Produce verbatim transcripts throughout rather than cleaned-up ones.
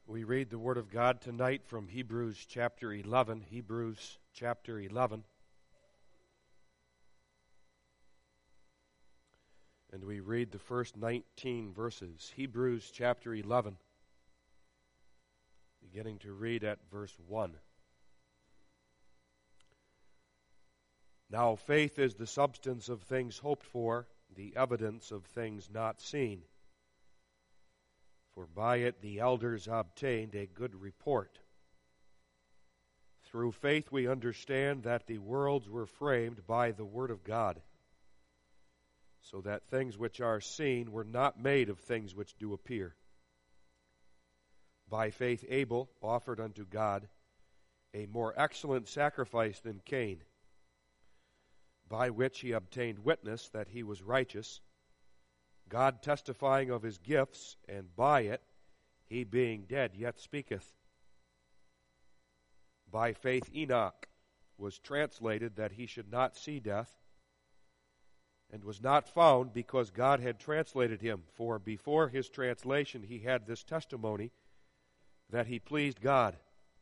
We read the Word of God tonight from Hebrews chapter eleven. Hebrews chapter eleven. And we read the first nineteen verses. Hebrews chapter eleven, beginning to read at verse one. Now faith is the substance of things hoped for, the evidence of things not seen. For by it the elders obtained a good report. Through faith we understand that the worlds were framed by the word of God, so that things which are seen were not made of things which do appear. By faith Abel offered unto God a more excellent sacrifice than Cain, by which he obtained witness that he was righteous, God testifying of his gifts, and by it, he being dead yet speaketh. By faith Enoch was translated that he should not see death, and was not found because God had translated him. For before his translation he had this testimony, that he pleased God.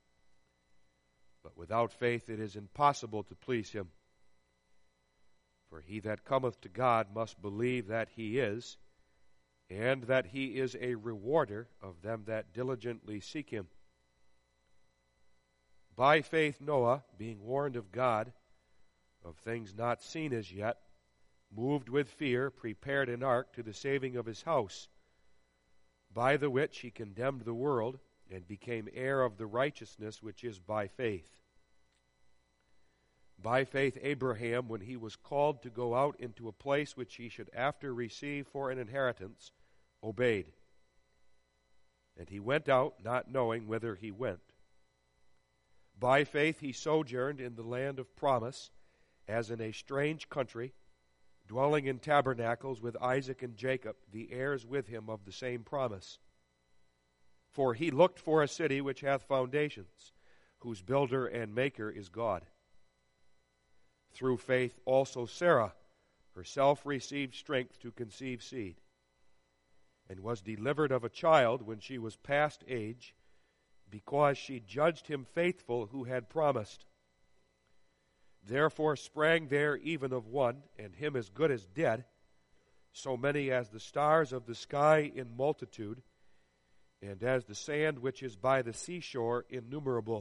But without faith it is impossible to please him. For he that cometh to God must believe that he is, and that he is a rewarder of them that diligently seek him. By faith Noah, being warned of God, of things not seen as yet, moved with fear, prepared an ark to the saving of his house, by the which he condemned the world, and became heir of the righteousness which is by faith. By faith Abraham, when he was called to go out into a place which he should after receive for an inheritance, obeyed. And he went out, not knowing whither he went. By faith he sojourned in the land of promise, as in a strange country, dwelling in tabernacles with Isaac and Jacob, the heirs with him of the same promise. For he looked for a city which hath foundations, whose builder and maker is God. Through faith also Sarah herself received strength to conceive seed, and was delivered of a child when she was past age, because she judged him faithful who had promised. Therefore sprang there even of one, and him as good as dead, so many as the stars of the sky in multitude, and as the sand which is by the seashore innumerable.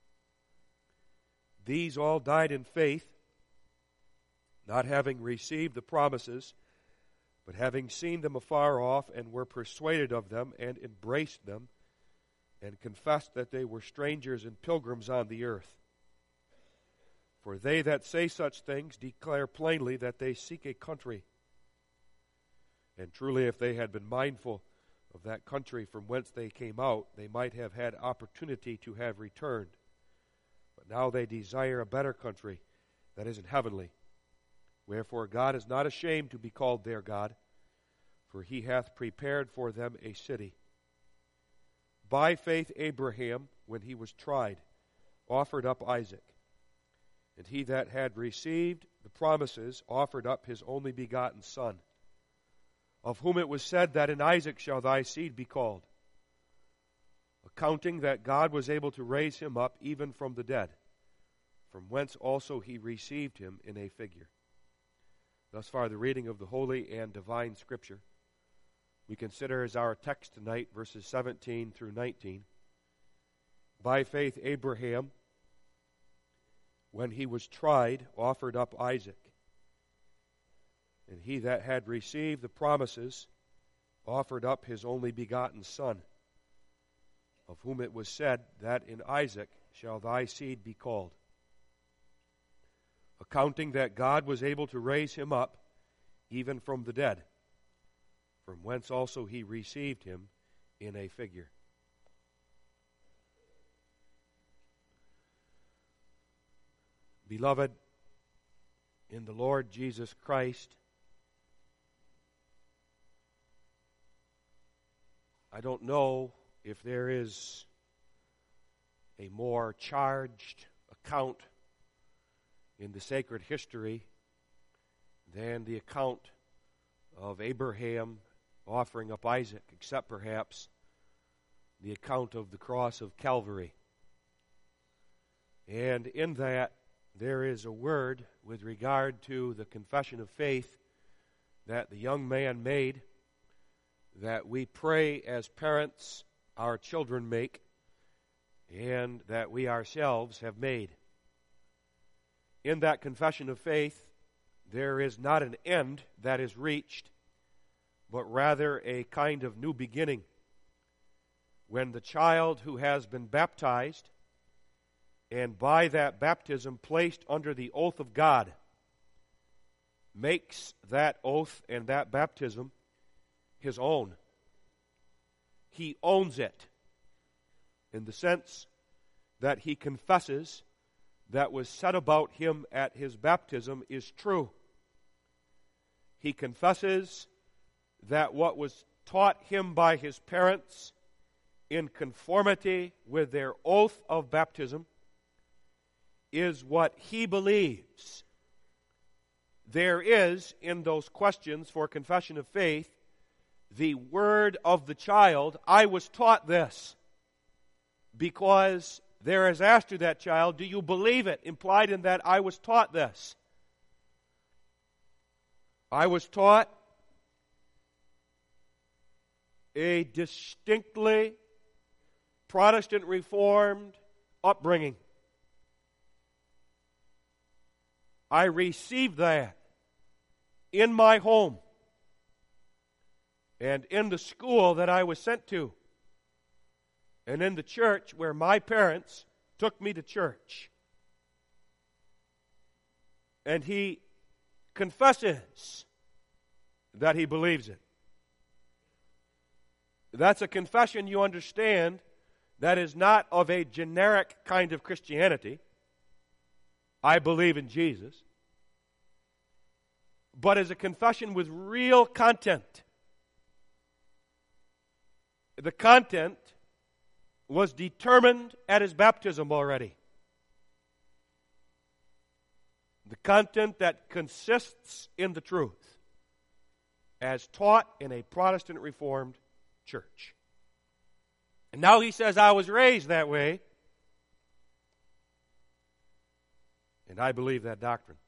These all died in faith, not having received the promises, but having seen them afar off, and were persuaded of them, and embraced them, and confessed that they were strangers and pilgrims on the earth. For they that say such things declare plainly that they seek a country. And truly, if they had been mindful of that country from whence they came out, they might have had opportunity to have returned. But now they desire a better country, that is in heavenly. Wherefore God is not ashamed to be called their God, for he hath prepared for them a city. By faith Abraham, when he was tried, offered up Isaac. And he that had received the promises offered up his only begotten son, of whom it was said that in Isaac shall thy seed be called, accounting that God was able to raise him up even from the dead, from whence also he received him in a figure. Thus far, the reading of the Holy and Divine Scripture. We consider as our text tonight verses seventeen through nineteen. By faith Abraham, when he was tried, offered up Isaac. And he that had received the promises offered up his only begotten son, of whom it was said that in Isaac shall thy seed be called, accounting that God was able to raise him up even from the dead, from whence also he received him in a figure. Beloved, in the Lord Jesus Christ, I don't know if there is a more charged account in the sacred history than the account of Abraham offering up Isaac, except perhaps the account of the cross of Calvary. And in that, there is a word with regard to the confession of faith that the young man made, that we pray as parents our children make, and that we ourselves have made. In that confession of faith, there is not an end that is reached, but rather a kind of new beginning. When the child who has been baptized, and by that baptism placed under the oath of God, makes that oath and that baptism his own. He owns it in the sense that he confesses that was said about him at his baptism is true. He confesses that what was taught him by his parents in conformity with their oath of baptism is what he believes. There is, in those questions for confession of faith, the word of the child, I was taught this, because there is asked to that child, do you believe it? Implied in that, I was taught this. I was taught a distinctly Protestant Reformed upbringing. I received that in my home and in the school that I was sent to and in the church where my parents took me to church. And he confesses that he believes it. That's a confession, you understand, that is not of a generic kind of Christianity. I believe in Jesus. But as a confession with real content. The content was determined at his baptism already. The content that consists in the truth as taught in a Protestant Reformed church. And now he says, I was raised that way, and I believe that doctrine.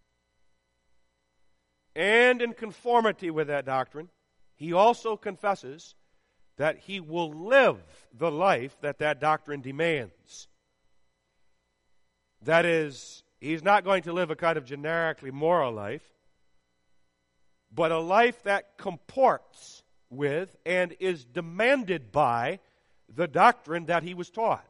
And in conformity with that doctrine, he also confesses that he will live the life that that doctrine demands. That is, he's not going to live a kind of generically moral life, but a life that comports with and is demanded by the doctrine that he was taught.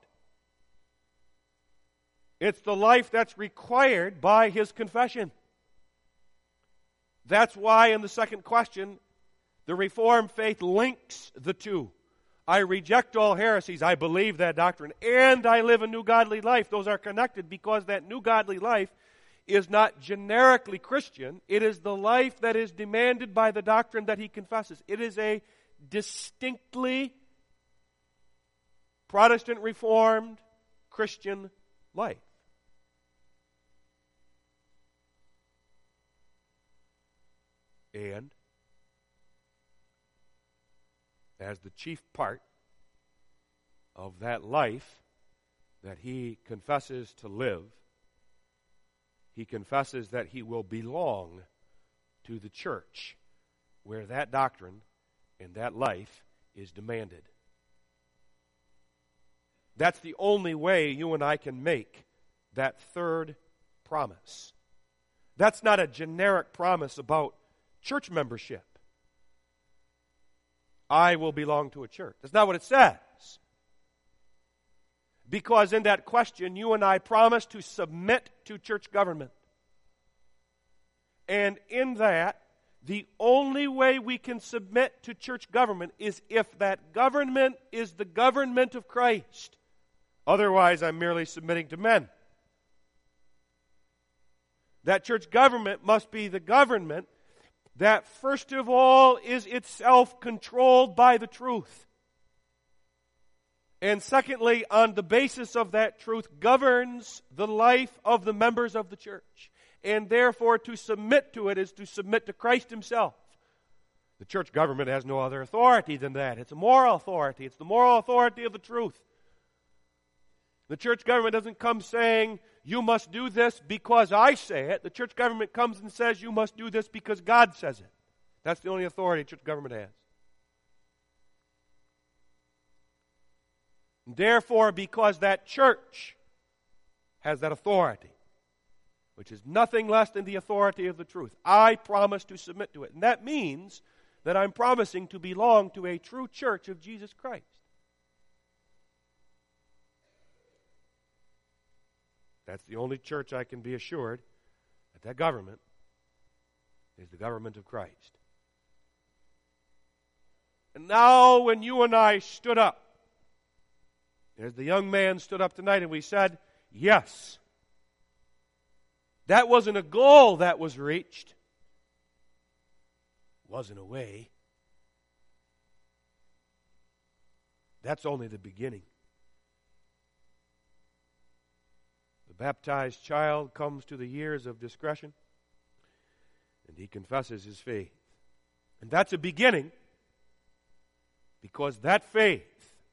It's the life that's required by his confession. That's why in the second question, the Reformed faith links the two. I reject all heresies. I believe that doctrine. And I live a new godly life. Those are connected because that new godly life is not generically Christian. It is the life that is demanded by the doctrine that he confesses. It is a distinctly Protestant Reformed Christian life. And as the chief part of that life that he confesses to live, he confesses that he will belong to the church where that doctrine and that life is demanded. That's the only way you and I can make that third promise. That's not a generic promise about church membership. I will belong to a church. That's not what it says. Because in that question, you and I promise to submit to church government. And in that, the only way we can submit to church government is if that government is the government of Christ. Otherwise, I'm merely submitting to men. That church government must be the government that, first of all, is itself controlled by the truth. And secondly, on the basis of that truth, governs the life of the members of the church. And therefore, to submit to it is to submit to Christ himself. The church government has no other authority than that. It's a moral authority. It's the moral authority of the truth. The church government doesn't come saying, you must do this because I say it. The church government comes and says, you must do this because God says it. That's the only authority church government has. Therefore, because that church has that authority, which is nothing less than the authority of the truth, I promise to submit to it. And that means that I'm promising to belong to a true church of Jesus Christ. That's the only church I can be assured that that government is the government of Christ. And now when you and I stood up, as the young man stood up tonight and we said, yes, that wasn't a goal that was reached. Wasn't a way. That's only the beginning. The baptized child comes to the years of discretion, and he confesses his faith. And that's a beginning, because that faith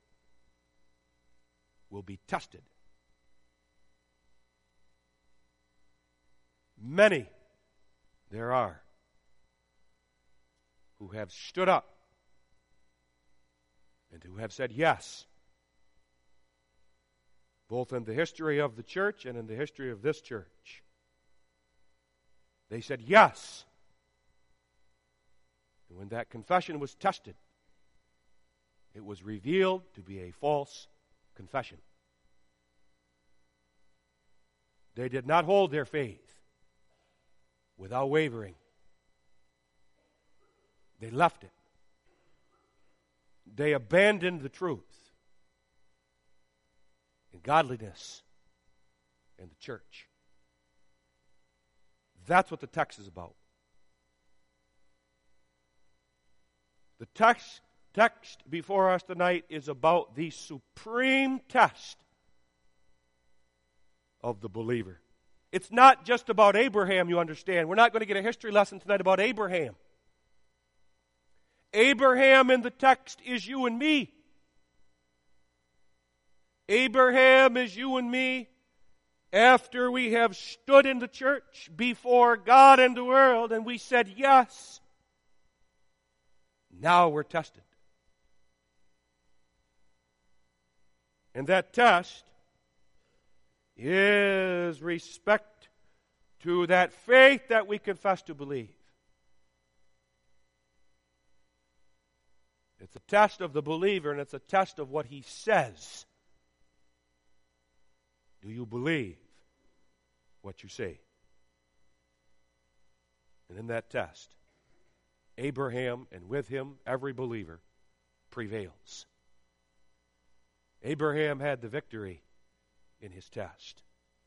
will be tested. Many there are who have stood up and who have said yes, both in the history of the church and in the history of this church. They said yes. And when that confession was tested, it was revealed to be a false confession. They did not hold their faith without wavering. They left it. They abandoned the truth and godliness and the church. That's what the text is about. The text, text before us tonight is about the supreme test of the believer. It's not just about Abraham, you understand. We're not going to get a history lesson tonight about Abraham. Abraham in the text is you and me. Abraham is you and me after we have stood in the church before God and the world and we said yes. Now we're tested. And that test is respect to that faith that we confess to believe. It's a test of the believer, and it's a test of what he says. Do you believe what you say? And in that test, Abraham, and with him every believer, prevails. Abraham had the victory in his test.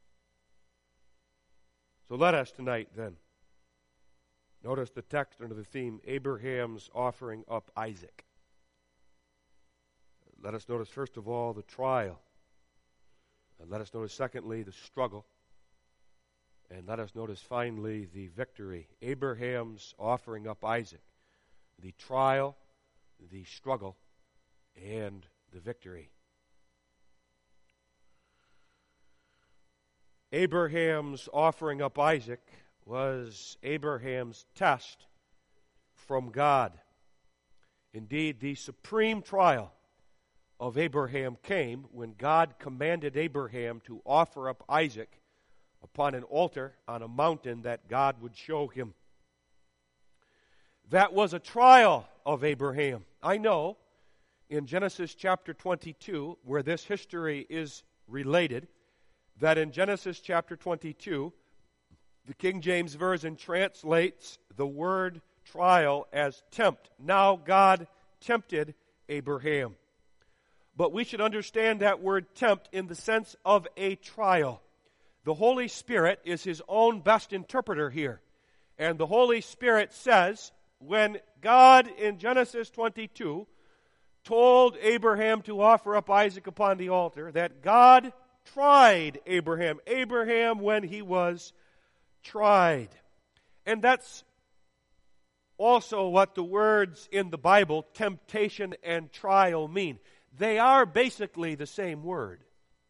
So let us tonight then notice the text under the theme, Abraham's offering up Isaac. Let us notice first of all the trial. And let us notice secondly the struggle. And let us notice finally the victory. Abraham's offering up Isaac. The trial, the struggle, and the victory. Abraham's offering up Isaac was Abraham's test from God. Indeed, the supreme trial of Abraham came when God commanded Abraham to offer up Isaac upon an altar on a mountain that God would show him. That was a trial of Abraham. I know in Genesis chapter twenty-two, where this history is related, that in Genesis chapter twenty-two, the King James Version translates the word trial as tempt. Now God tempted Abraham. But we should understand that word tempt in the sense of a trial. The Holy Spirit is his own best interpreter here. And the Holy Spirit says, when God in Genesis twenty-two told Abraham to offer up Isaac upon the altar, that God tried Abraham. Abraham when he was tried. And that's also what the words in the Bible, temptation and trial, mean. They are basically the same word.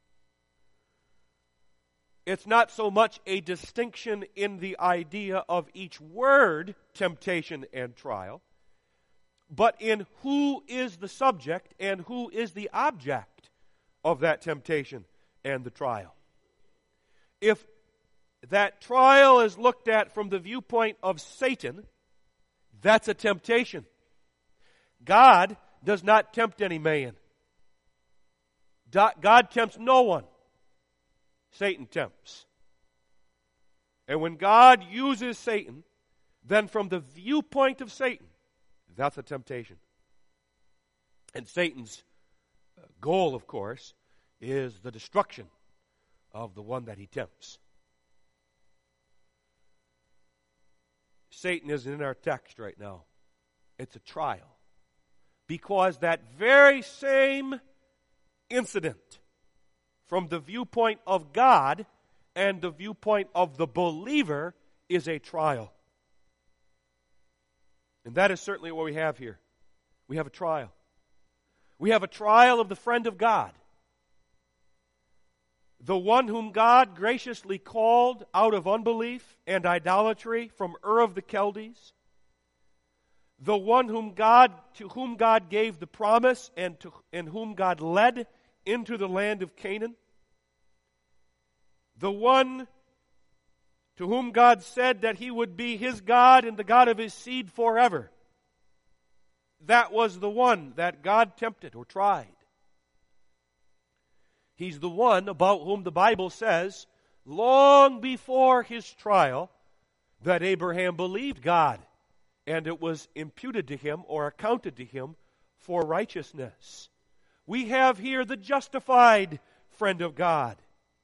It's not so much a distinction in the idea of each word, temptation and trial, but in who is the subject and who is the object of that temptation and the trial. If that trial is looked at from the viewpoint of Satan, that's a temptation. God does not tempt any man. God tempts no one. Satan tempts. And when God uses Satan, then from the viewpoint of Satan, that's a temptation. And Satan's goal, of course, is the destruction of the one that he tempts. Satan isn't in our text right now. It's a trial. Because that very same incident, from the viewpoint of God and the viewpoint of the believer, is a trial. And that is certainly what we have here. We have a trial. We have a trial of the friend of God. The one whom God graciously called out of unbelief and idolatry from Ur of the Chaldees. The one whom God, to whom God gave the promise and, to, and whom God led into the land of Canaan. The one to whom God said that he would be his God and the God of his seed forever. That was the one that God tempted or tried. He's the one about whom the Bible says, long before his trial, that Abraham believed God, and it was imputed to him or accounted to him for righteousness. We have here the justified friend of God.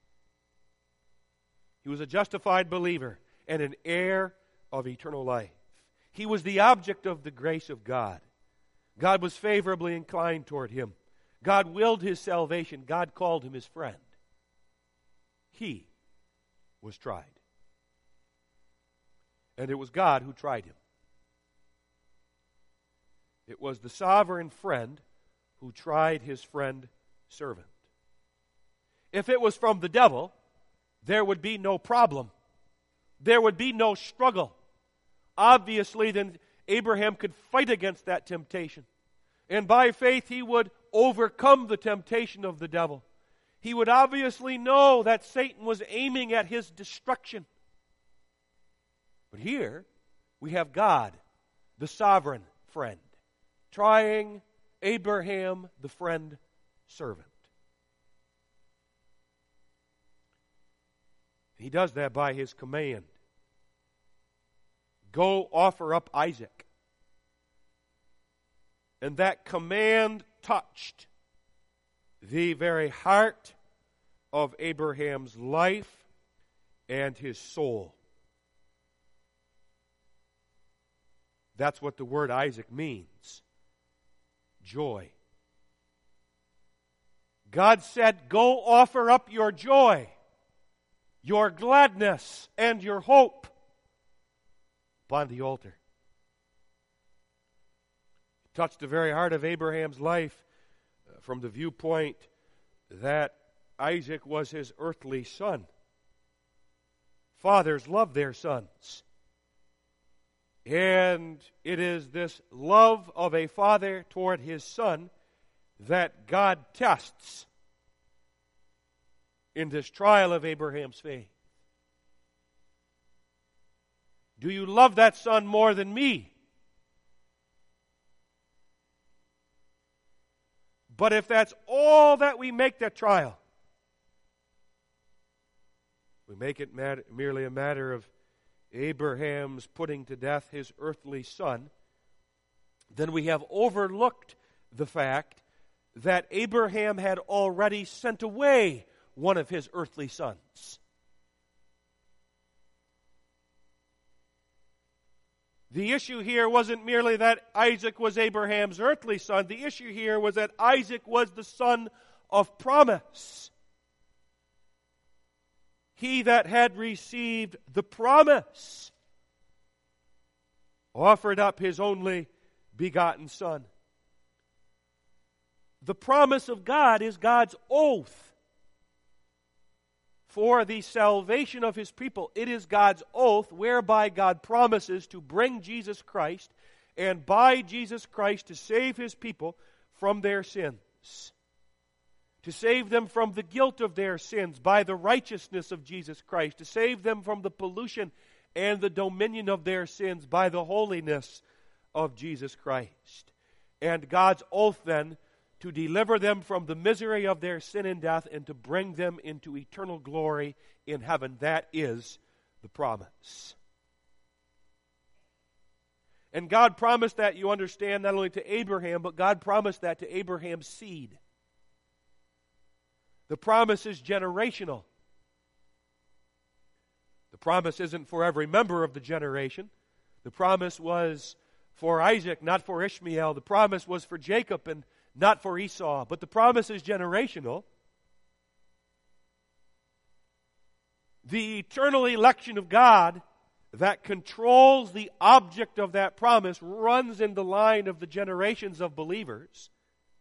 He was a justified believer and an heir of eternal life. He was the object of the grace of God. God was favorably inclined toward him. God willed his salvation. God called him his friend. He was tried. And it was God who tried him. It was the sovereign friend who tried his friend servant. If it was from the devil, there would be no problem. There would be no struggle. Obviously, then Abraham could fight against that temptation. And by faith, he would overcome the temptation of the devil. He would obviously know that Satan was aiming at his destruction. But here, we have God, the sovereign friend, trying Abraham, the friend servant. He does that by his command. Go offer up Isaac. And that command touched the very heart of Abraham's life and his soul. That's what the word Isaac means. Joy. God said, go offer up your joy, your gladness, and your hope upon the altar. It touched the very heart of Abraham's life uh, from the viewpoint that Isaac was his earthly son. Fathers love their sons. And it is this love of a father toward his son that God tests in this trial of Abraham's faith. Do you love that son more than me? But if that's all that we make that trial, we make it mat- merely a matter of Abraham's putting to death his earthly son, then we have overlooked the fact that Abraham had already sent away one of his earthly sons. The issue here wasn't merely that Isaac was Abraham's earthly son. The issue here was that Isaac was the son of promise. He that had received the promise offered up His only begotten Son. The promise of God is God's oath for the salvation of His people. It is God's oath whereby God promises to bring Jesus Christ, and by Jesus Christ to save His people from their sins. To save them from the guilt of their sins by the righteousness of Jesus Christ. To save them from the pollution and the dominion of their sins by the holiness of Jesus Christ. And God's oath then to deliver them from the misery of their sin and death and to bring them into eternal glory in heaven. That is the promise. And God promised that, you understand, not only to Abraham, but God promised that to Abraham's seed. The promise is generational. The promise isn't for every member of the generation. The promise was for Isaac, not for Ishmael. The promise was for Jacob and not for Esau. But the promise is generational. The eternal election of God that controls the object of that promise runs in the line of the generations of believers.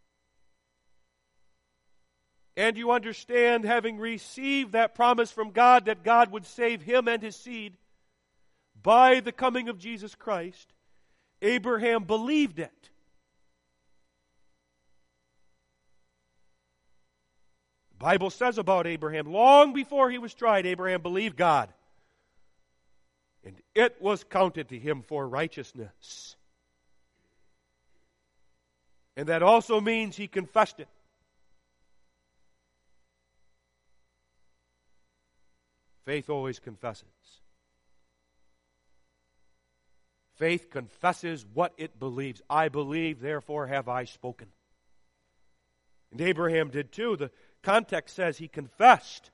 And you understand, having received that promise from God that God would save him and his seed by the coming of Jesus Christ, Abraham believed it. The Bible says about Abraham, long before he was tried, Abraham believed God, and it was counted to him for righteousness. And that also means he confessed it. Faith always confesses. Faith confesses what it believes. I believe, therefore have I spoken. And Abraham did too. The context says he confessed.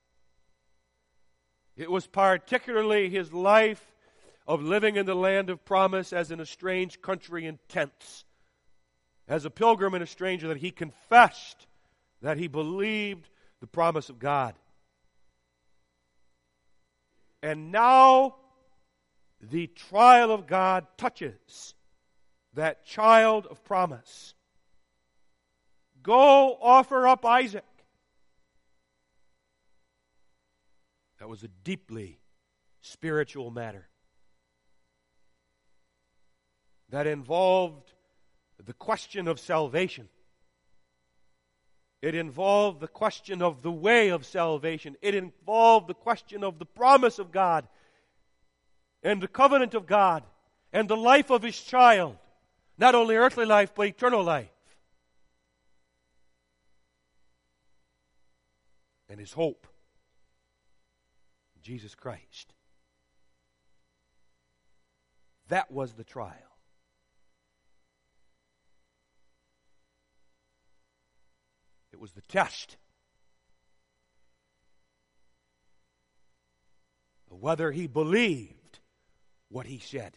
It was particularly his life of living in the land of promise as in a strange country in tents, as a pilgrim and a stranger, that he confessed that he believed the promise of God. And now the trial of God touches that child of promise. Go offer up Isaac. That was a deeply spiritual matter that involved the question of salvation. It involved the question of the way of salvation. It involved the question of the promise of God and the covenant of God and the life of His child. Not only earthly life, but eternal life. And His hope, Jesus Christ. That was the trial. It was the test of whether he believed what he said.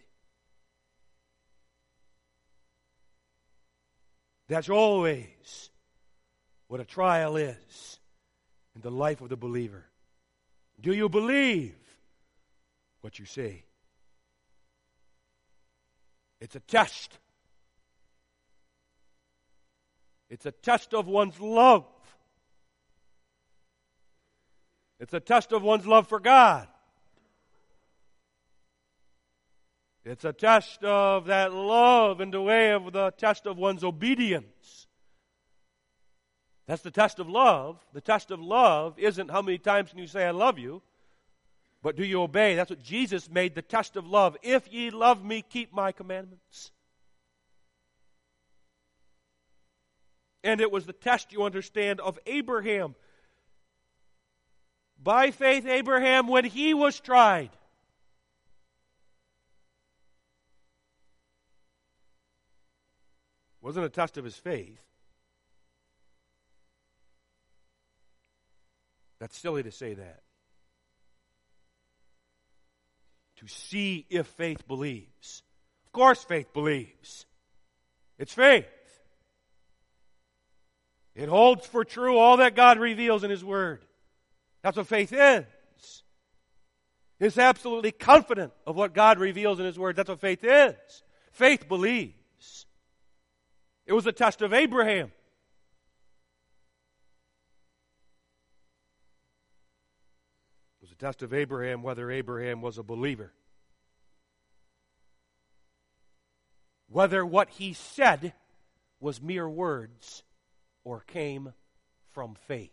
That's always what a trial is in the life of the believer. Do you believe what you say? It's a test. It's a test of one's love. It's a test of one's love for God. It's a test of that love in the way of the test of one's obedience. That's the test of love. The test of love isn't how many times can you say I love you, but do you obey? That's what Jesus made the test of love. If ye love me, keep my commandments. And it was the test, you understand, of Abraham. By faith, Abraham, when he was tried, wasn't a test of his faith. That's silly to say that. To see if faith believes. Of course faith believes. It's faith. It holds for true all that God reveals in His Word. That's what faith is. is absolutely confident of what God reveals in His Word. That's what faith is. Faith believes. It was a test of Abraham. It was a test of Abraham whether Abraham was a believer. Whether what he said was mere words or came from faith.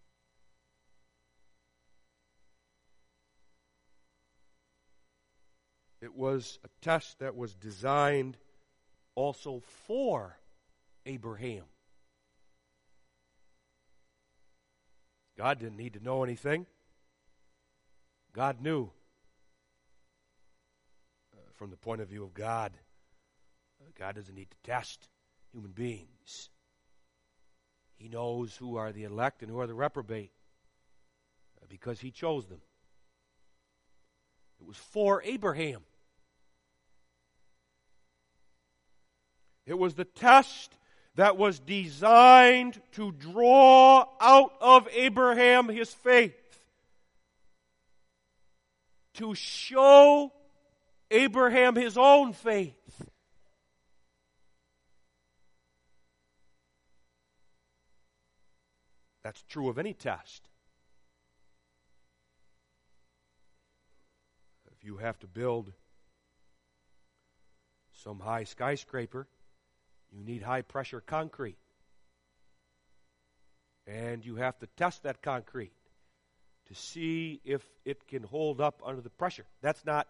It was a test that was designed also for Abraham. God didn't need to know anything. God knew. Uh, from the point of view of God, uh, God doesn't need to test human beings. He knows who are the elect and who are the reprobate uh, because He chose them. It was for Abraham. It was the test that was designed to draw out of Abraham his faith. To show Abraham his own faith. That's true of any test. If you have to build some high skyscraper, you need high-pressure concrete. And you have to test that concrete to see if it can hold up under the pressure. That's not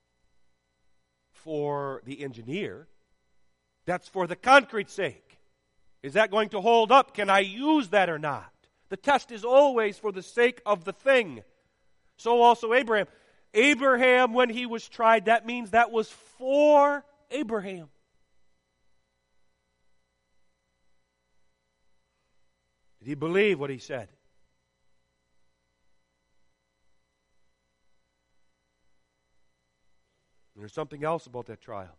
for the engineer. That's for the concrete's sake. Is that going to hold up? Can I use that or not? The test is always for the sake of the thing. So also Abraham. Abraham, when he was tried, that means that was for Abraham. Did he believe what he said? And there's something else about that trial.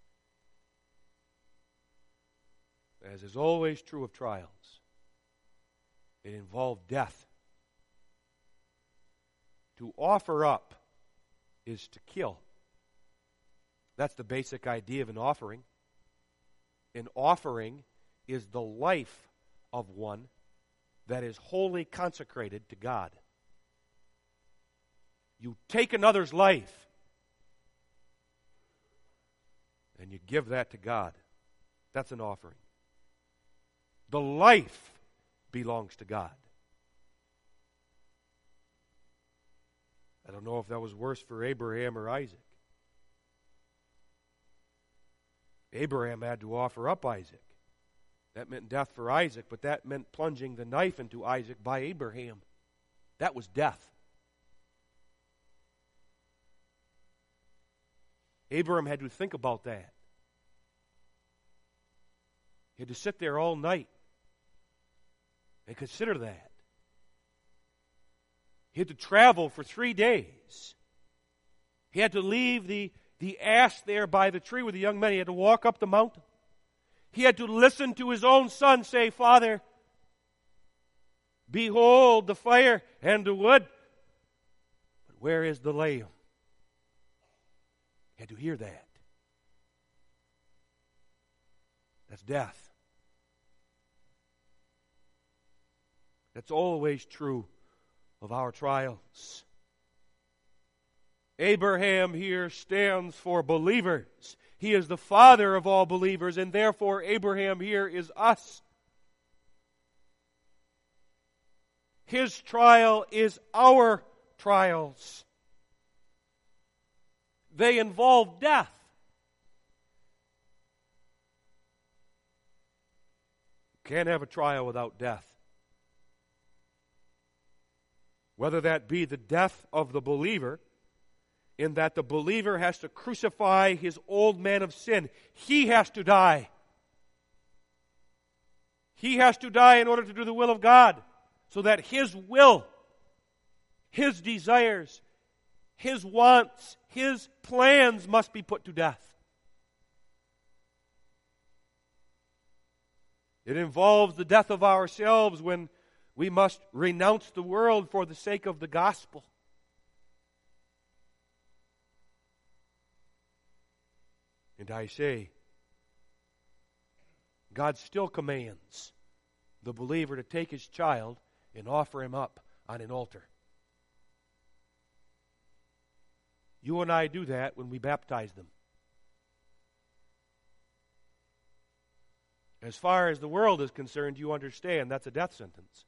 As is always true of trials, it involved death. To offer up is to kill. That's the basic idea of an offering. An offering is the life of one that is wholly consecrated to God. You take another's life and you give that to God. That's an offering. The life belongs to God. I don't know if that was worse for Abraham or Isaac. Abraham had to offer up Isaac. That meant death for Isaac, but that meant plunging the knife into Isaac by Abraham. That was death. Abraham had to think about that. He had to sit there all night and consider that. He had to travel for three days. He had to leave the, the ass there by the tree with the young men. He had to walk up the mountain. He had to listen to his own son say, "Father, behold the fire and the wood, but where is the lamb?" He had to hear that. That's death. That's always true of our trials. Abraham here stands for believers. He is the father of all believers, and therefore Abraham here is us. His trial is our trials. They involve death. You can't have a trial without death. Whether that be the death of the believer, in that the believer has to crucify his old man of sin. He has to die. He has to die in order to do the will of God, so that his will, his desires, his wants, his plans must be put to death. It involves the death of ourselves when we must renounce the world for the sake of the gospel. And I say, God still commands the believer to take his child and offer him up on an altar. You and I do that when we baptize them. As far as the world is concerned, you understand that's a death sentence.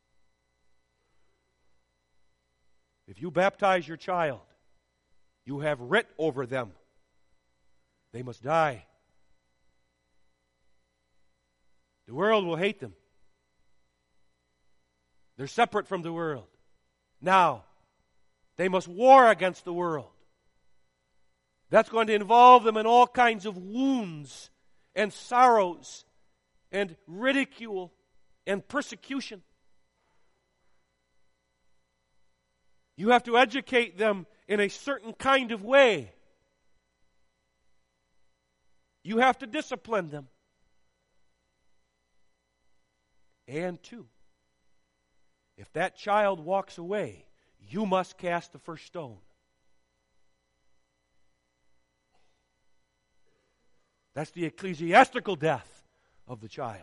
If you baptize your child, you have writ over them. They must die. The world will hate them. They're separate from the world. Now, they must war against the world. That's going to involve them in all kinds of wounds and sorrows and ridicule and persecution. You have to educate them in a certain kind of way. You have to discipline them. And two, if that child walks away, you must cast the first stone. That's the ecclesiastical death of the child.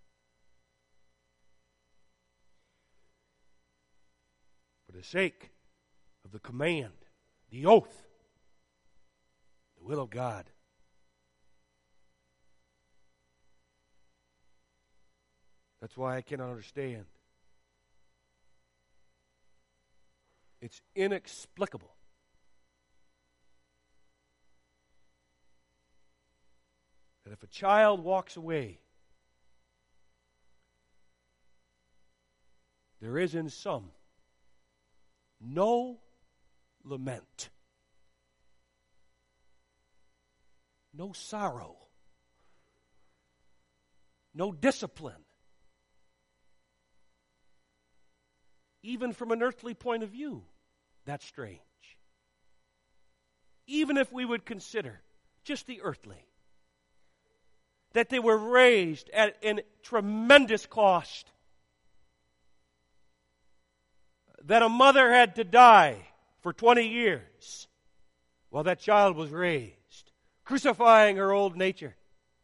For the sake of the command, the oath, the will of God. That's why I cannot understand. It's inexplicable that if a child walks away, there is in some no lament, no sorrow, no discipline. Even from an earthly point of view, that's strange. Even if we would consider just the earthly, that they were raised at a tremendous cost, that a mother had to die for twenty years while that child was raised, crucifying her old nature,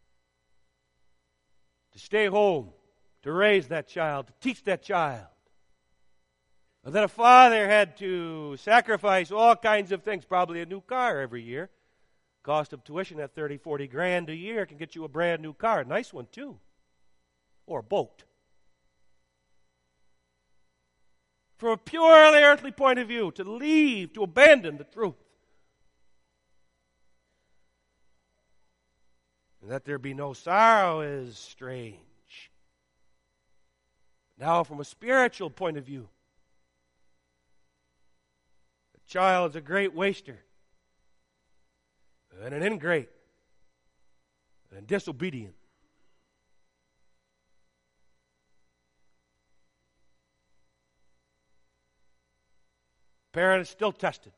to stay home, to raise that child, to teach that child. That a father had to sacrifice all kinds of things, probably a new car every year. Cost of tuition at thirty, forty grand a year can get you a brand new car. A nice one, too. Or a boat. From a purely earthly point of view, to leave, to abandon the truth. And that there be no sorrow is strange. Now, from a spiritual point of view, child is a great waster and an ingrate and disobedient. Parent is still tested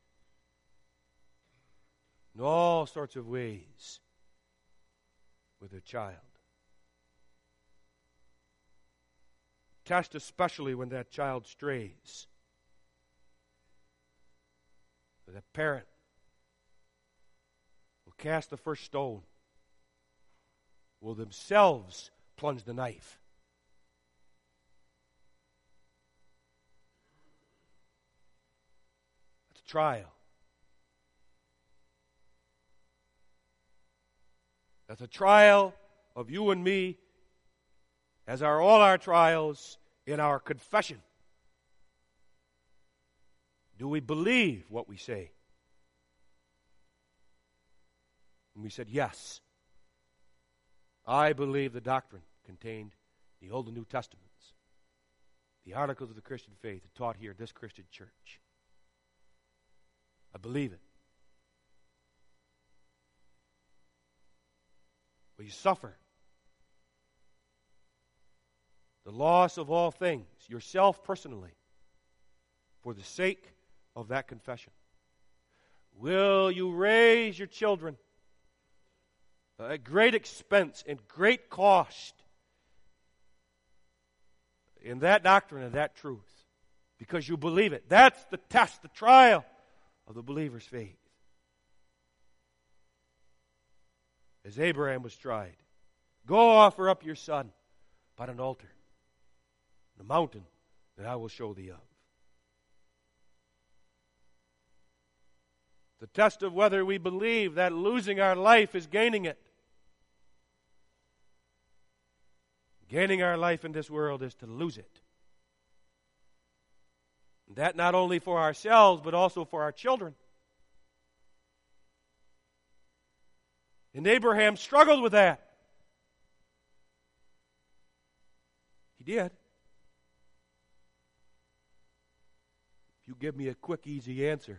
in all sorts of ways with their child. Test especially when that child strays. That parent will cast the first stone, will themselves plunge the knife. That's a trial. That's a trial of you and me, as are all our trials in our confession. Do we believe what we say? And we said, yes. I believe the doctrine contained in the Old and New Testaments, the articles of the Christian faith taught here at this Christian church. I believe it. But you suffer the loss of all things, yourself personally, for the sake of that confession. Will you raise your children at great expense and great cost in that doctrine and that truth because you believe it? That's the test, the trial of the believer's faith. as Abraham was tried. Go offer up your son upon an altar, the mountain that I will show thee of. The test of whether we believe that losing our life is gaining it. Gaining our life in this world is to lose it. And that not only for ourselves, but also for our children. And Abraham struggled with that. He did. If you give me a quick, easy answer,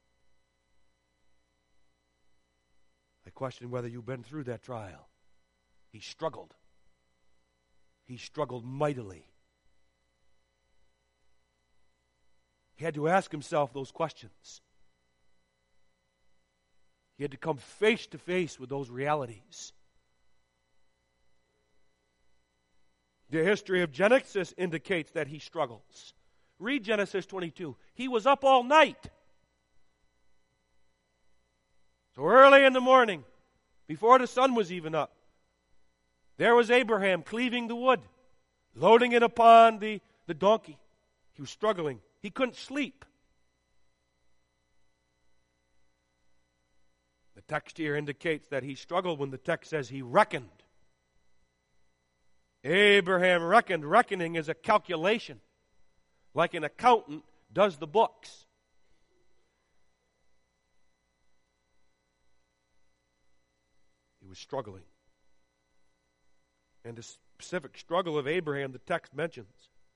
I question whether you've been through that trial. He struggled. He struggled mightily. He had to ask himself those questions. He had to come face to face with those realities. The history of Genesis indicates that he struggles. Read Genesis twenty-two. He was up all night. So early in the morning, before the sun was even up, there was Abraham cleaving the wood, loading it upon the, the donkey. He was struggling. He couldn't sleep. The text here indicates that he struggled when the text says he reckoned. Abraham reckoned. Reckoning is a calculation, like an accountant does the books. He was struggling. And the specific struggle of Abraham the text mentions.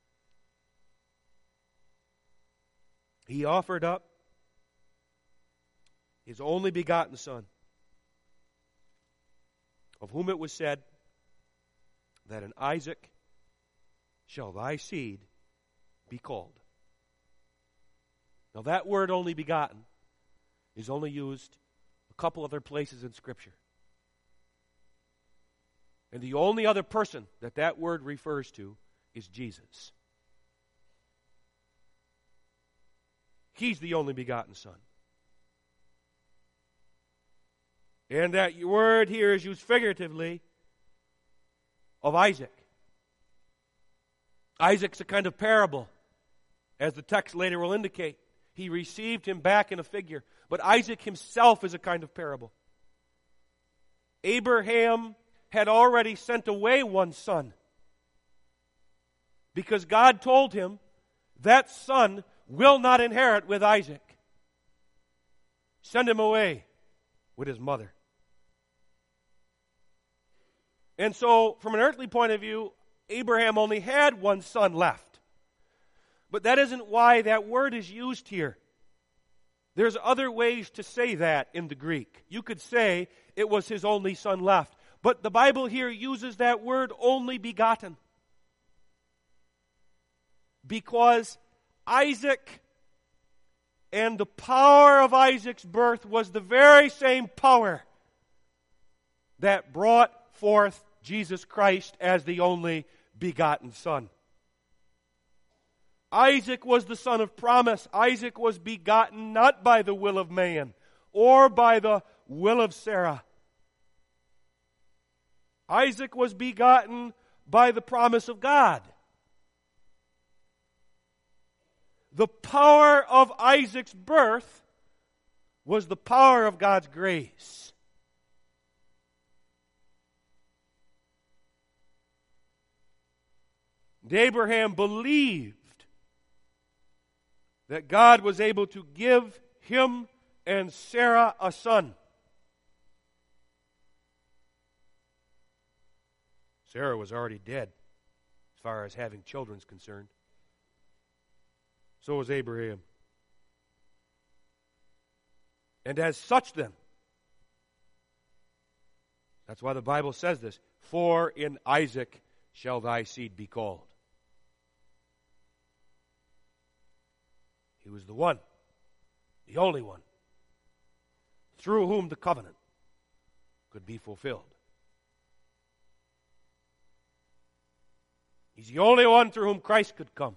He offered up his only begotten son, of whom it was said that in Isaac shall thy seed be called. Now that word only begotten is only used a couple other places in Scripture. And the only other person that that word refers to is Jesus. He's the only begotten Son. And that word here is used figuratively of Isaac. Isaac's a kind of parable, as the text later will indicate. He received him back in a figure. But Isaac himself is a kind of parable. Abraham had already sent away one son, because God told him that son will not inherit with Isaac. Send him away with his mother. And so, from an earthly point of view, Abraham only had one son left. But that isn't why that word is used here. There's other ways to say that in the Greek. You could say it was his only son left. But the Bible here uses that word only begotten. Because Isaac and the power of Isaac's birth was the very same power that brought forth Jesus Christ as the only begotten Son. Isaac was the son of promise. Isaac was begotten not by the will of man or by the will of Sarah. Isaac was begotten by the promise of God. The power of Isaac's birth was the power of God's grace. And Abraham believed that God was able to give him and Sarah a son. Sarah was already dead as far as having children is concerned. So was Abraham. And as such then, that's why the Bible says this, for in Isaac shall thy seed be called. He was the one, the only one, through whom the covenant could be fulfilled. He's the only one through whom Christ could come.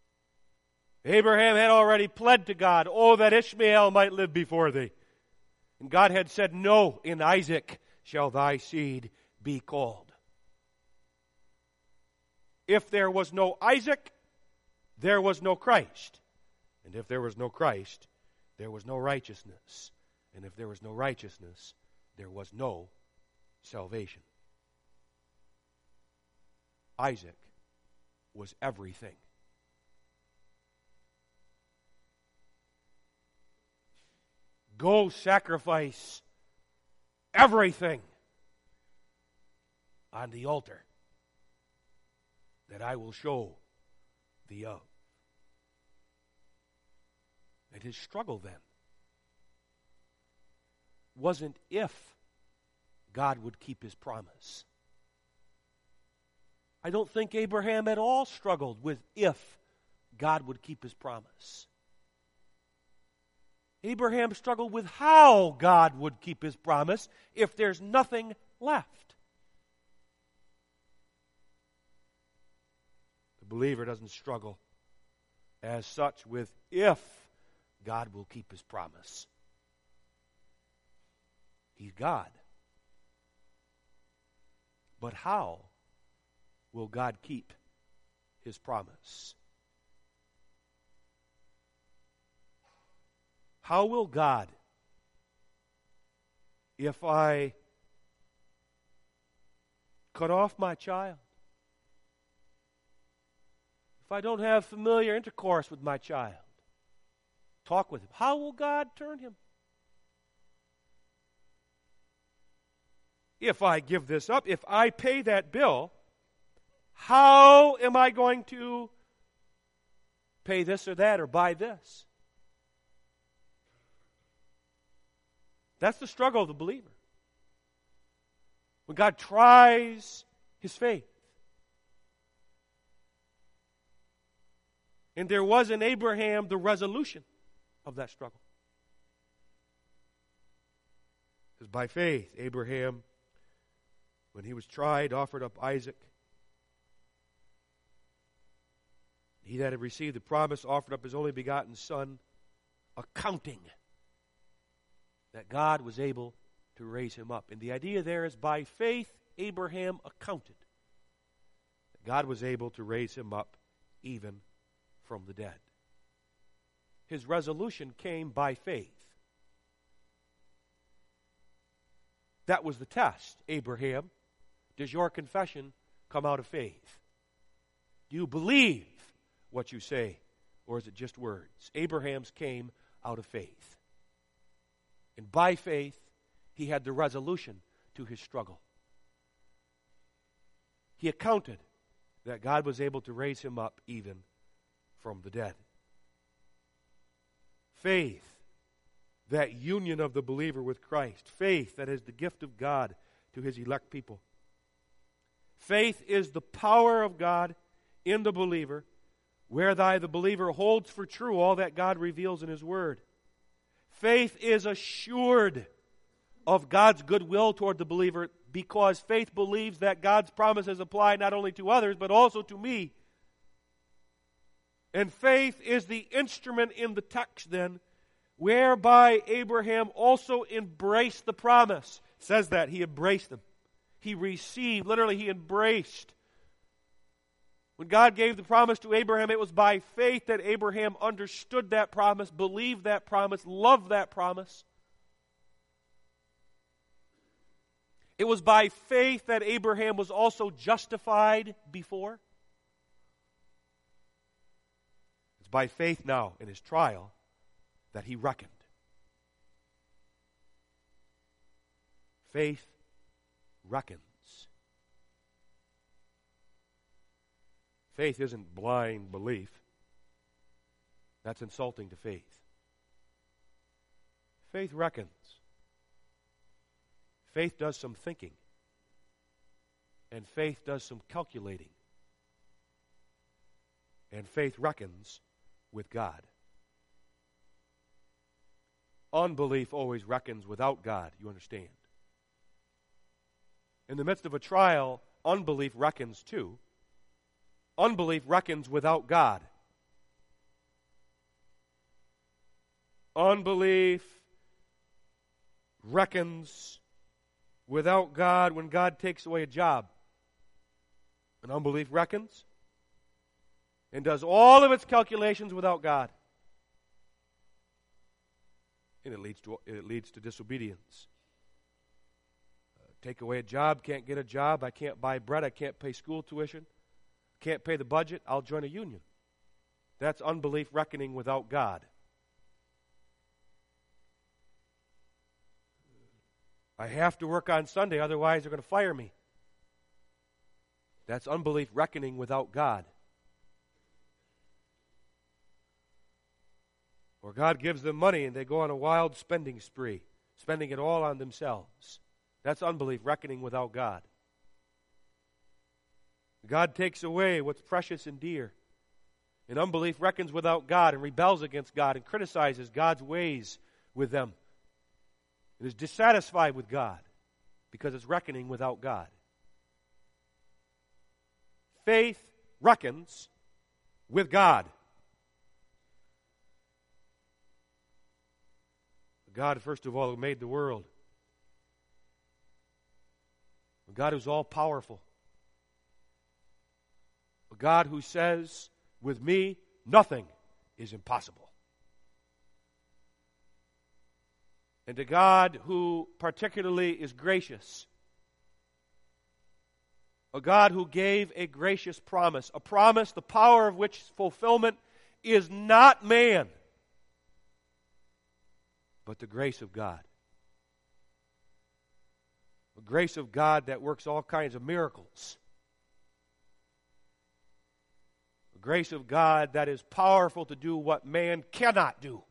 Abraham had already pled to God, oh, that Ishmael might live before thee. And God had said, no, in Isaac shall thy seed be called. If there was no Isaac, there was no Christ. And if there was no Christ, there was no righteousness. And if there was no righteousness, there was no salvation. Isaac was everything. Go sacrifice everything on the altar that I will show thee of. And his struggle then wasn't if God would keep his promise. I don't think Abraham at all struggled with if God would keep his promise. Abraham struggled with how God would keep his promise if there's nothing left. The believer doesn't struggle as such with if God will keep his promise. He's God. But how will God keep his promise? How will God, if I cut off my child, if I don't have familiar intercourse with my child, talk with him, how will God turn him? If I give this up, if I pay that bill, how am I going to pay this or that or buy this? That's the struggle of the believer. When God tries his faith. And there was in Abraham the resolution of that struggle. Because by faith, Abraham, when he was tried, offered up Isaac. He that had received the promise offered up his only begotten son, accounting that God was able to raise him up. And the idea there is by faith, Abraham accounted that God was able to raise him up even from the dead. His resolution came by faith. That was the test. Abraham, does your confession come out of faith? Do you believe what you say, or is it just words? Abraham's came out of faith. And by faith, he had the resolution to his struggle. He accounted that God was able to raise him up even from the dead. Faith, that union of the believer with Christ. Faith, that is the gift of God to his elect people. Faith is the power of God in the believer, whereby the believer holds for true all that God reveals in his word. Faith is assured of God's goodwill toward the believer because faith believes that God's promises apply not only to others but also to me. And faith is the instrument in the text then whereby Abraham also embraced the promise. It says that he embraced them. He received, literally he embraced. When God gave the promise to Abraham, it was by faith that Abraham understood that promise, believed that promise, loved that promise. It was by faith that Abraham was also justified before. It's by faith now in his trial that he reckoned. Faith reckons. Faith isn't blind belief. That's insulting to faith. Faith reckons. Faith does some thinking. And faith does some calculating. And faith reckons with God. Unbelief always reckons without God, you understand. In the midst of a trial, unbelief reckons too. Unbelief reckons without God. Unbelief reckons without God when God takes away a job. And unbelief reckons and does all of its calculations without God. And it leads to, it leads to disobedience. Uh, take away a job, can't get a job, I can't buy bread, I can't pay school tuition, can't pay the budget, I'll join a union. That's unbelief reckoning without God. I have to work on Sunday, otherwise they're going to fire me. That's unbelief reckoning without God. Or God gives them money and they go on a wild spending spree, spending it all on themselves. That's unbelief reckoning without God. God takes away what's precious and dear. And unbelief reckons without God and rebels against God and criticizes God's ways with them. It is dissatisfied with God because it's reckoning without God. Faith reckons with God. God, first of all, who made the world. A God who's all-powerful. A God who says, with me, nothing is impossible. And a God who particularly is gracious. A God who gave a gracious promise. A promise the power of which fulfillment is not man, but the grace of God. The grace of God that works all kinds of miracles. The grace of God that is powerful to do what man cannot do.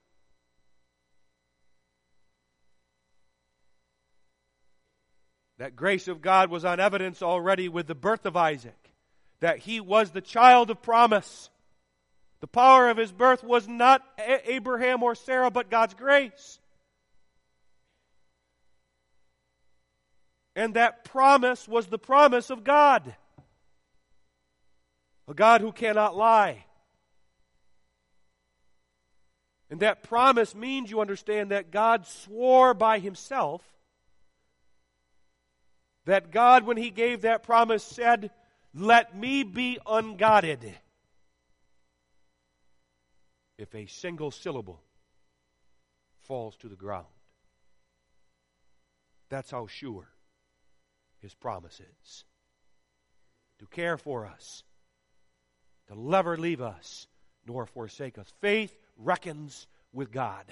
That grace of God was on evidence already with the birth of Isaac, that he was the child of promise. The power of his birth was not Abraham or Sarah, but God's grace. And that promise was the promise of God. A God who cannot lie. And that promise means, you understand, that God swore by himself, that God, when he gave that promise, said, "Let me be ungodded," if a single syllable falls to the ground. That's how sure his promise is. To care for us, to never leave us, nor forsake us. Faith reckons with God.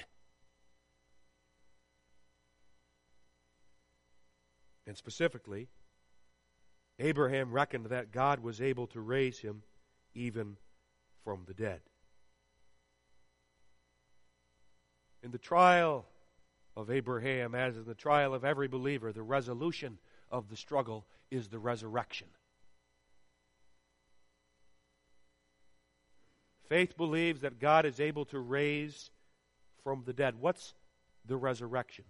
And specifically, Abraham reckoned that God was able to raise him even from the dead. In the trial of Abraham, as in the trial of every believer, the resolution of the struggle is the resurrection. Faith believes that God is able to raise from the dead. What's the resurrection?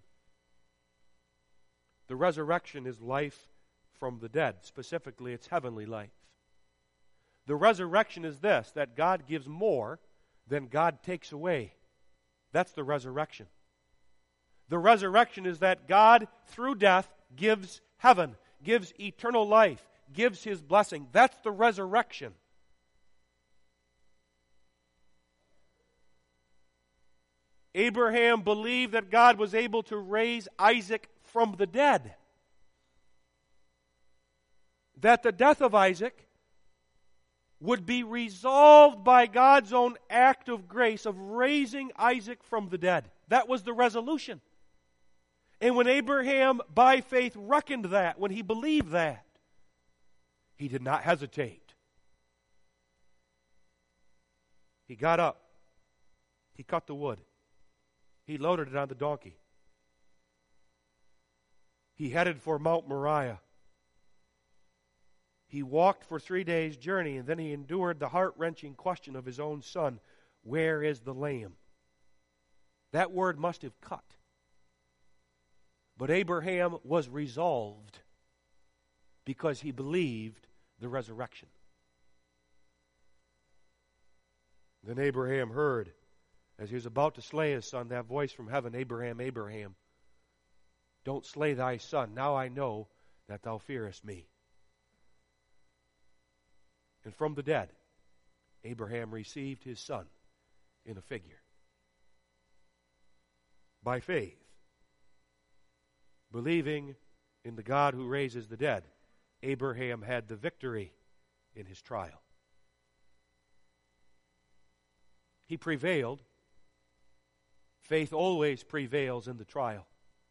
The resurrection is life from the dead. Specifically, it's heavenly life. The resurrection is this, that God gives more than God takes away. That's the resurrection. The resurrection is that God, through death, gives heaven, gives eternal life, gives his blessing. That's the resurrection. Abraham believed that God was able to raise Isaac from the dead. That the death of Isaac would be resolved by God's own act of grace of raising Isaac from the dead. That was the resolution. And when Abraham, by faith, reckoned that, when he believed that, he did not hesitate. He got up. He cut the wood. He loaded it on the donkey. He headed for Mount Moriah. He walked for three days' journey, and then he endured the heart-wrenching question of his own son, "Where is the lamb?" That word must have cut. But Abraham was resolved because he believed the resurrection. Then Abraham heard, as he was about to slay his son, that voice from heaven, "Abraham, Abraham." Don't slay thy son. Now I know that thou fearest me. And from the dead, Abraham received his son in a figure. By faith, believing in the God who raises the dead, Abraham had the victory in his trial. He prevailed. Faith always prevails in the trial.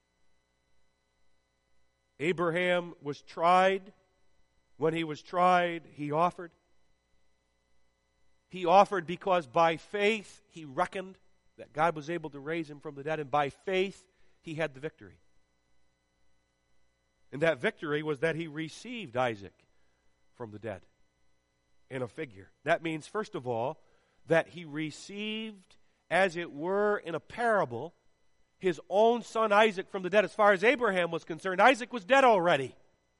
Abraham was tried. When he was tried, he offered. He offered because by faith he reckoned that God was able to raise him from the dead, and by faith he had the victory. And that victory was that he received Isaac from the dead in a figure. That means, first of all, that he received, as it were, in a parable, his own son Isaac from the dead. As far as Abraham was concerned, Isaac was dead already.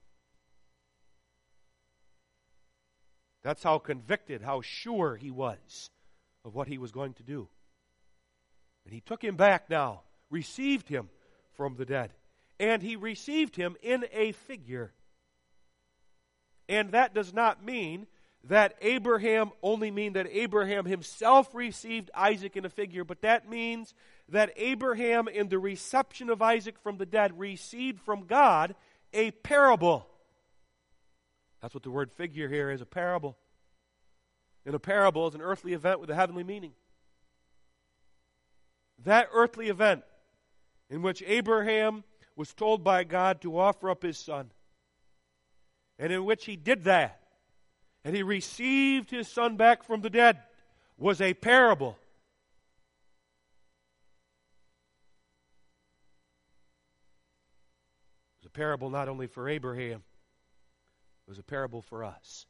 That's how convicted, how sure he was of what he was going to do. And he took him back now, received him from the dead. And he received him in a figure. And that does not mean that Abraham, only mean that Abraham himself received Isaac in a figure, but that means that Abraham, in the reception of Isaac from the dead, received from God a parable. That's what the word figure here is, a parable. And a parable is an earthly event with a heavenly meaning. That earthly event in which Abraham was told by God to offer up his son, and in which he did that, and he received his son back from the dead, was a parable. It was a parable not only for Abraham, it was a parable for us.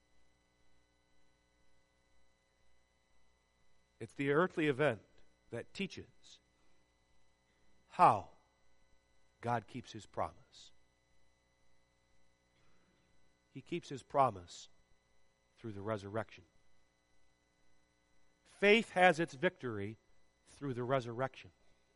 It's the earthly event that teaches how God keeps his promise. He keeps his promise through the resurrection. Faith has its victory through the resurrection.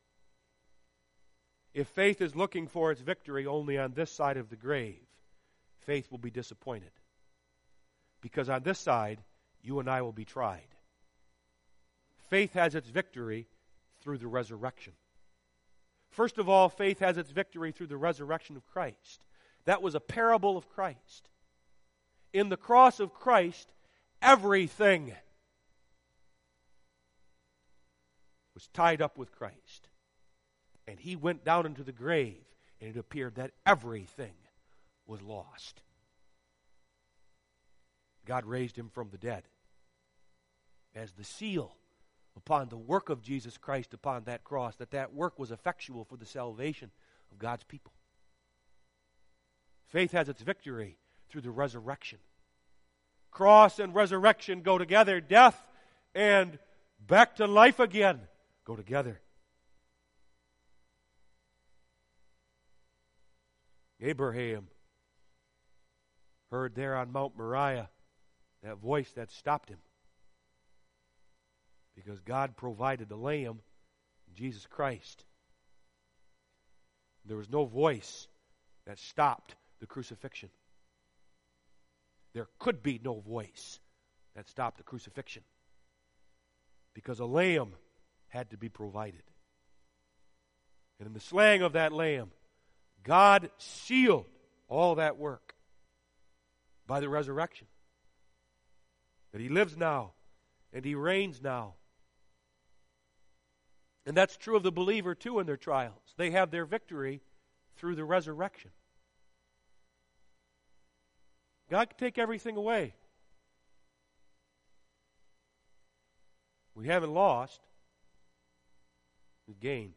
If faith is looking for its victory only on this side of the grave, faith will be disappointed. Because on this side, you and I will be tried. Faith has its victory through the resurrection. First of all, faith has its victory through the resurrection of Christ. That was a parable of Christ. In the cross of Christ, everything was tied up with Christ. And he went down into the grave, and it appeared that everything was lost. God raised him from the dead as the seal upon the work of Jesus Christ upon that cross, that that work was effectual for the salvation of God's people. Faith has its victory through the resurrection. Cross and resurrection go together. Death and back to life again go together. Abraham heard there on Mount Moriah that voice that stopped him. Because God provided the Lamb, Jesus Christ. There was no voice that stopped the crucifixion. There could be no voice that stopped the crucifixion. Because a lamb had to be provided. And in the slaying of that lamb, God sealed all that work by the resurrection. That he lives now and he reigns now. And that's true of the believer too in their trials. They have their victory through the resurrection. God can take everything away. We haven't lost. We've gained.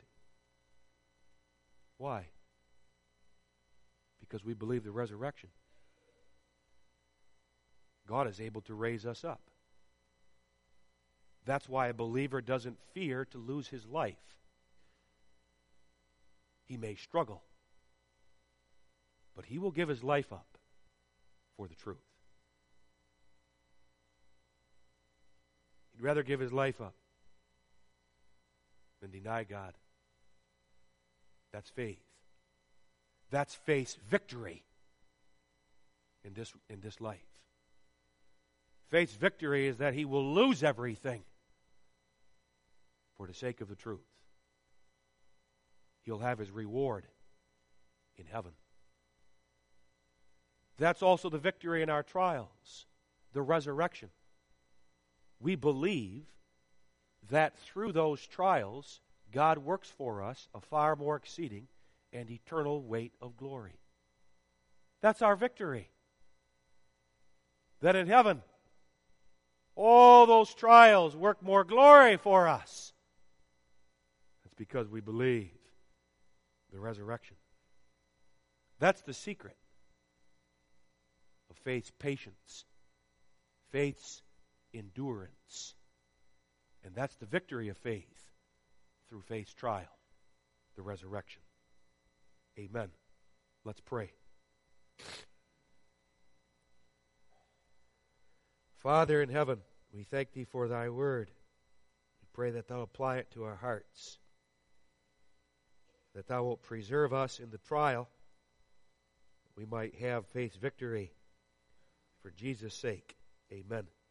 Why? Because we believe the resurrection. God is able to raise us up. That's why a believer doesn't fear to lose his life. He may struggle, but he will give his life up for the truth. He'd rather give his life up than deny God. That's faith. That's faith's victory in this, in this life. Faith's victory is that he will lose everything for the sake of the truth. He'll have his reward in heaven. That's also the victory in our trials, the resurrection. We believe that through those trials, God works for us a far more exceeding and eternal weight of glory. That's our victory. That in heaven, all those trials work more glory for us. That's because we believe the resurrection. That's the secret of faith's patience, faith's endurance. And that's the victory of faith through faith's trial, the resurrection. Amen. Let's pray. Father in heaven, we thank Thee for Thy word. We pray that Thou apply it to our hearts, that Thou wilt preserve us in the trial, that we might have faith's victory for Jesus' sake. Amen.